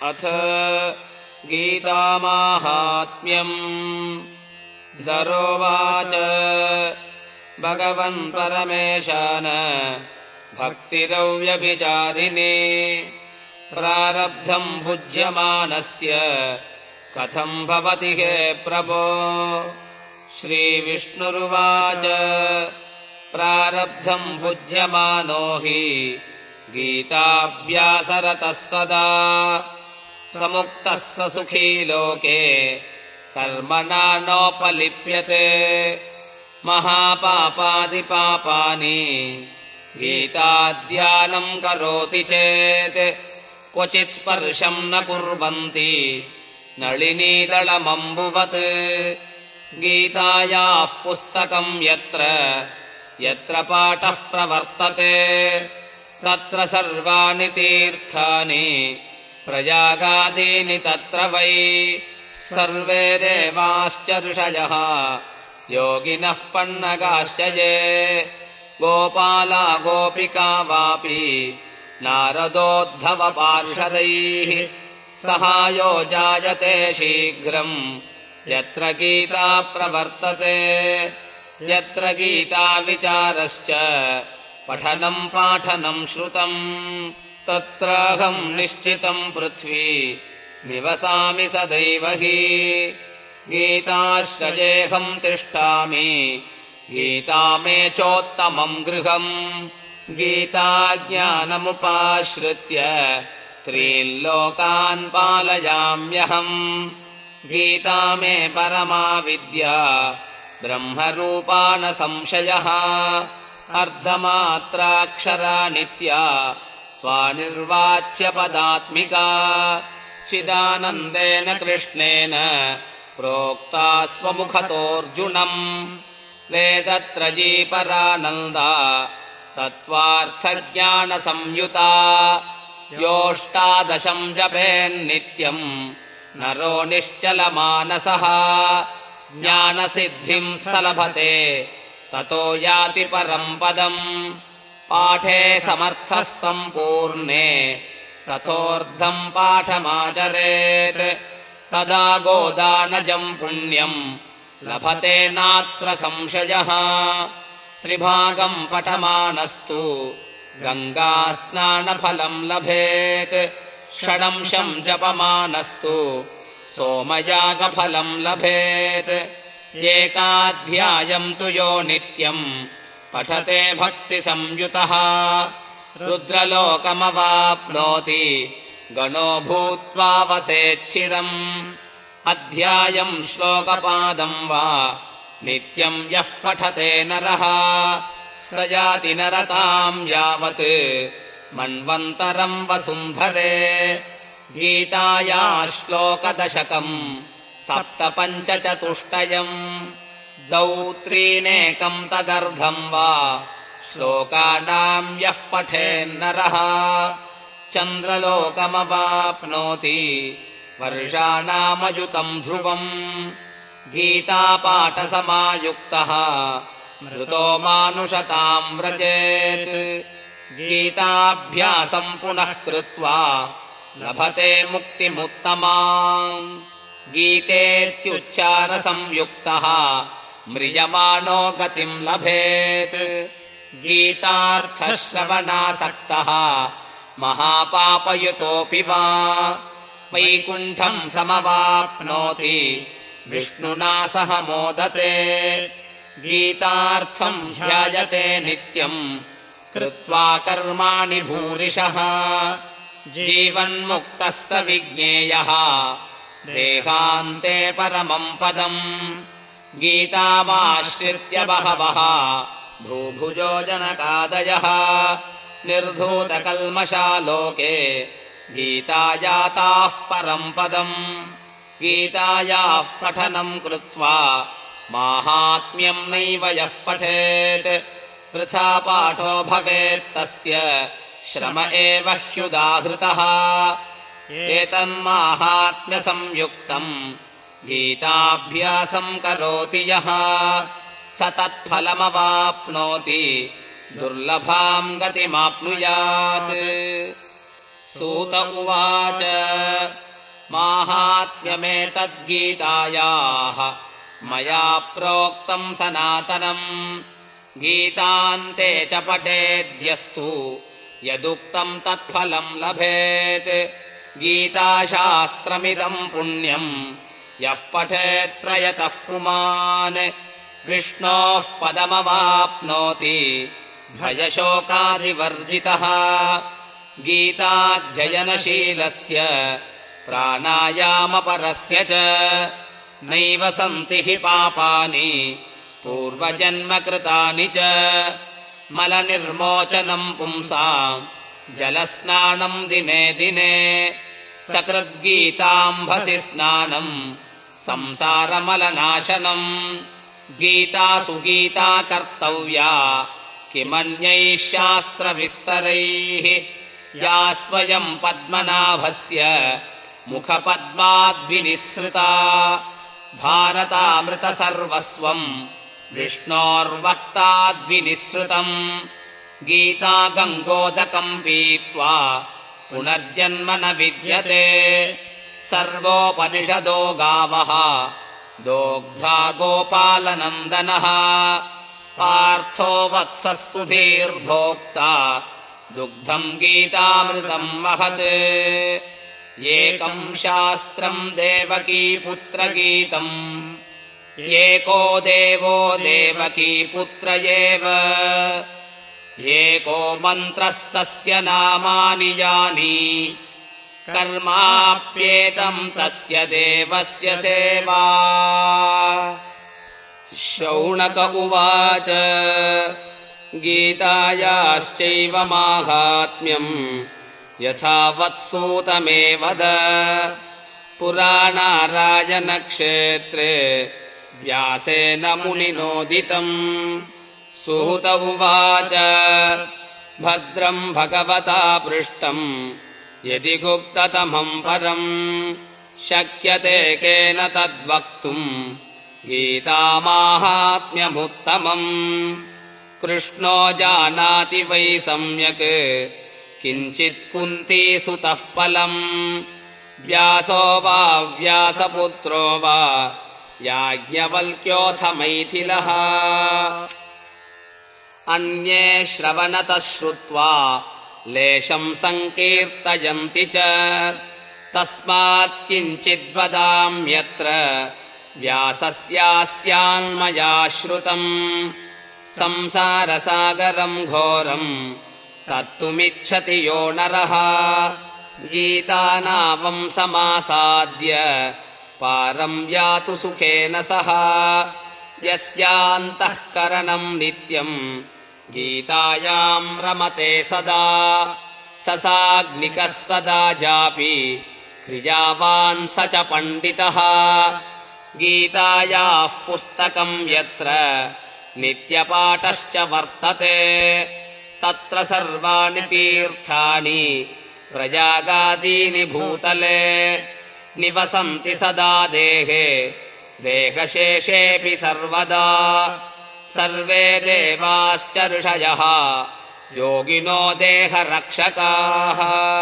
अथ गीतामाहात्म्यम्। दरोवाच भगवन् परमेशान भक्तिरव्यभिचारिणी प्रारब्धम् भुज्यमानस्य कथम् भवति हे प्रभो। श्रीविष्णुरुवाच प्रारब्धम् भुज्यमानो हि गीताभ्यासरतः सदा समुक्तः स सुखी लोके कर्मणा नोपलिप्यते। महापापादिपापानि गीताध्यानम् करोति चेत् क्वचित् स्पर्शम् न कुर्वन्ति नळिनीदलमम्बुवत्। गीतायाः पुस्तकम् यत्र यत्र पाठः प्रवर्तते तत्र सर्वाणि तीर्थानि प्रयागादीनि तत्र वै। सर्वे देवाश्च ऋषयः योगिनः पन्नगाश्च ये गोपाला गोपिका वापि नारदोद्धवपार्षदैः सहायो जायते शीघ्रम् यत्र गीता प्रवर्तते। यत्र गीता विचारश्च पठनम् पाठनम् श्रुतम् तत्राहम् निश्चितम् पृथ्वी निवसामि सदैव हि। गीताश्रयेऽहम् तिष्ठामि गीता मे चोत्तमम् गृहम्। गीताज्ञानमुपाश्रित्य त्रीन् लोकान् पालयाम्यहम्। गीता मे परमा विद्या ब्रह्मरूपा न संशयः। अर्धमात्राक्षरा नित्या स्वानिर्वाच्यपदात्मिका चिदानन्देन कृष्णेन प्रोक्ता स्वमुखतोऽर्जुनम्। वेदत्रयी परानन्दा तत्त्वार्थज्ञानसंयुता योऽष्टादशम् जपेन्नित्यम् नरो निश्चलमानसः। ज्ञानसिद्धिम् स लभते ततो याति परम् पदम्। पाठे समर्थः सम्पूर्णे तथोर्धम् पाठमाचरेत् तदा गोदानजम् पुण्यम् लभते नात्र संशयः। त्रिभागम् पठमानस्तु गङ्गास्नानफलम् लभेत्। षडंशम् जपमानस्तु सोमयागफलम् लभेत्। एकाध्यायम् तु यो नित्यम् पठते भक्तिसंयुतः रुद्रलोकमवाप्नोति गणो भूत्वा वसेच्छिरम्। अध्यायम् श्लोकपादम् वा नित्यम् यः पठते नरः स याति नरताम् यावत् मन्वन्तरम् वसुन्धरे। गीतायाः श्लोकदशकम् सप्तपञ्चचतुष्टयम् द्वौ त्रीनेकम् तदर्धम् वा श्लोकानाम् यः पठेन्नरः चन्द्रलोकमवाप्नोति वर्षाणामयुतम् ध्रुवम्। गीतापाठसमायुक्तः मृतो मानुषताम् व्रजेत्। गीताभ्यासम् पुनः कृत्वा लभते मुक्तिमुत्तमाम्। गीतेत्युच्चारसंयुक्तः म्रियमाणो गतिम् लभेत्। गीतार्थश्रवणासक्तः महापापयुतोऽपि वा वैकुण्ठम् समवाप्नोति विष्णुना सह मोदते। गीतार्थम् ध्यायते नित्यम् कृत्वा कर्माणि भूरिशः। जीवन्मुक्तः स विज्ञेयः देहान्ते परमम् पदम्। गीतामाश्रित्य बहवः भूभुजो जनकादयः निर्धूतकल्मषा लोके गीतायाताः परम् पदम्। गीतायाः पठनम् कृत्वा माहात्म्यम् नैव यः पठेत् वृथा पाठो भवेत्तस्य श्रम एव ह्युदाहृतः। एतन्माहात्म्यसंयुक्तम् गीताभ्यासम् करोति यः स तत्फलमवाप्नोति दुर्लभाम् गतिमाप्नुयात्। सूत उवाच माहात्म्यमेतद्गीतायाः मया प्रोक्तम् सनातनम् गीतान्ते च पठेद्यस्तु यदुक्तम् तत्फलम् लभेत् गीताशास्त्रमिदम् पुण्यम् यः पठेत् प्रयतः पुमान् विष्णोः पदमवाप्नोति भयशोकादिवर्जितः गीताध्ययनशीलस्य प्राणायामपरस्य च नैव सन्ति हि पापानि पूर्वजन्मकृतानि च मलनिर्मोचनम् पुंसाम् जलस्नानम् दिने दिने सकृद्गीताम्भसि स्नानम् संसारमलनाशनम् गीतासु गीता कर्तव्या किमन्यैः शास्त्रविस्तरैः या स्वयम् पद्मनाभस्य मुखपद्माद्विनिःसृता भारतामृतसर्वस्वम् विष्णोर्वक्ताद्विनिःसृतम् गीता गङ्गोदकम् पीत्वा पुनर्जन्म न विद्यते सर्वोपनिषदो गावः दोग्धा गोपालनन्दनः पार्थो वत्सः सुधीर्भोक्ता दुग्धम् गीतामृतम् महत् एकम् शास्त्रम् देवकीपुत्रगीतम् एको देवो देवकीपुत्र एव एको मन्त्रस्तस्य नामानि यानि कर्माप्येतम् तस्य देवस्य सेवा। शौनक उवाच गीतायाश्चैव माहात्म्यम् यथा वत्सूत मे वद पुराणारायणक्षेत्रे व्यासेन मुनिनोदितम्। सुहृत उवाच भद्रम् भगवता पृष्टम् यदि गुप्ततमम् परम् शक्यते केन तद्वक्तुम् गीतामाहात्म्यमुत्तमम्। कृष्णो जानाति वै सम्यक् किञ्चित् कुन्तीसुतः फलम् व्यासो वा व्यासपुत्रो वा याज्ञवल्क्योऽथ मैथिलः। अन्ये श्रवणतः श्रुत्वा लेशम् सङ्कीर्तयन्ति च तस्मात् किञ्चिद्वदाम्यत्र व्यासस्यास्यान्मया श्रुतम्। संसारसागरम् घोरम् तत्तुमिच्छति यो नरः गीतानावम् समासाद्य पारम् यातु सुखेन सह। यस्यान्तःकरणम् नित्यम् गीतायाम् रमते सदा ससाग्निकः सदा जापि क्रियावान् स च पण्डितः। गीतायाः पुस्तकम् यत्र नित्यपाठश्च वर्तते तत्र सर्वाणि तीर्थानि प्रयागादीनि भूतले निवसन्ति सदा देहे देहशेषेऽपि सर्वदा। सर्वे देवाश्च ऋषयः योगिनो देहरक्षकाः।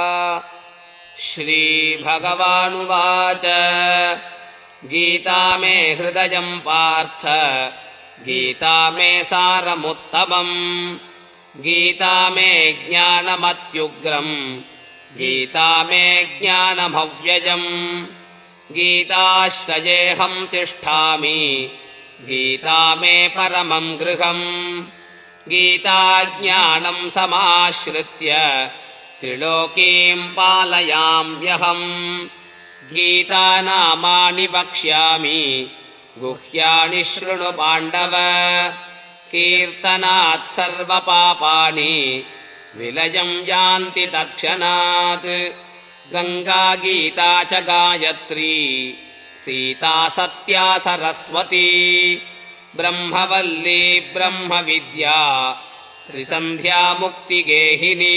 श्रीभगवानुवाच गीता मे हृदयम् पार्थ गीता मे सारमुत्तमम् गीता मे ज्ञानमत्युग्रम् गीता मे ज्ञानमव्ययम् गीताश्रयेऽहम् तिष्ठामि गीता मे परमम् गृहम् गीता ज्ञानम् समाश्रित्य त्रिलोकीम् पालयाम्यहम्। गीतानामानि वक्ष्यामि गुह्यानि शृणु पाण्डव कीर्तनात् सर्वपापानि विलयम् यान्ति तत्क्षणात्। गङ्गा गीता च गायत्री सीता सत्या सरस्वती ब्रह्मवल्ली ब्रह्मविद्या त्रिसन्ध्या मुक्तिगेहिनी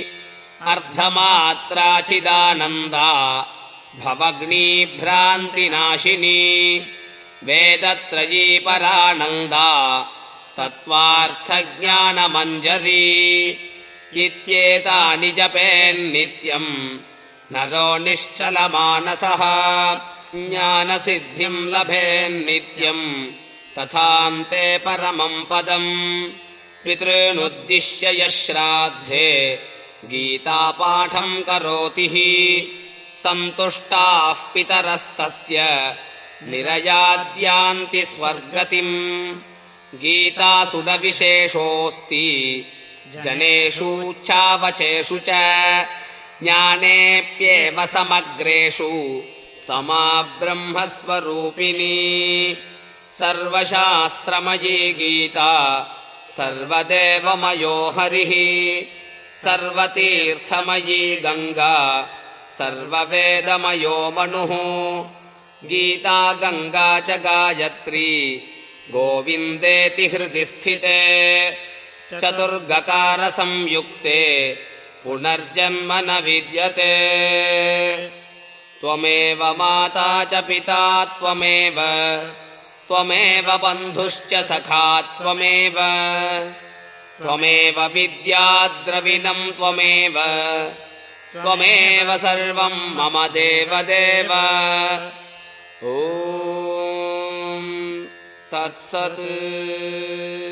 अर्धमात्राचिदानन्दा भवग्नी भ्रान्तिनाशिनी वेदत्रयी परानन्दा तत्त्वार्थज्ञानमञ्जरी इत्येतानि जपेन्नित्यम् नरो निश्चलमानसः ज्ञानसिद्धिम् लभेन्नित्यम् तथान्ते परमम् पदम् पितॄनुद्दिश्य यः श्राद्धे गीतापाठम् करोति हि सन्तुष्टाः पितरस्तस्य निरयाद्यान्ति स्वर्गतिम् गीतासुरविशेषोऽस्ति जनेषु चावचेषु च ज्ञानेऽप्येव समग्रेषु समा ब्रह्मस्वरूपिणी सर्वशास्त्रमयी गीता सर्वदेवमयो हरिः सर्वतीर्थमयी गङ्गा सर्ववेदमयो मनुः गीता गङ्गा च गायत्री गोविन्देति हृदि स्थिते चतुर्गकारसंयुक्ते पुनर्जन्म न विद्यते त्वमेव माता च पिता त्वमेव बन्धुश्च सखा त्वमेव विद्या द्रविणम् त्वमेव सर्वम् मम देवदेव ॐ तत्सत्।